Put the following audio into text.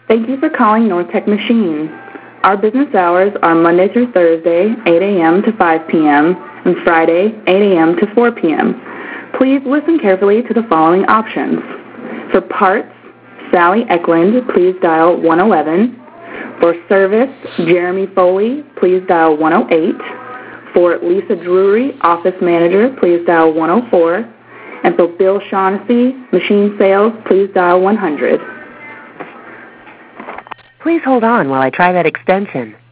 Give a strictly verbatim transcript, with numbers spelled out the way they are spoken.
Thank you for calling Nortech Machine. Our business hours are Monday through Thursday, eight a.m. to five p.m., and Friday, eight a.m. to four p.m. Please listen carefully to the following options. For parts, Sally Eklund, please dial one eleven. For service, Jeremy Foley, please dial one oh eight. For Lisa Drury, office manager, please dial one oh four. And for Bill Shaughnessy, machine sales, please dial one hundred. Please hold on while I try that extension.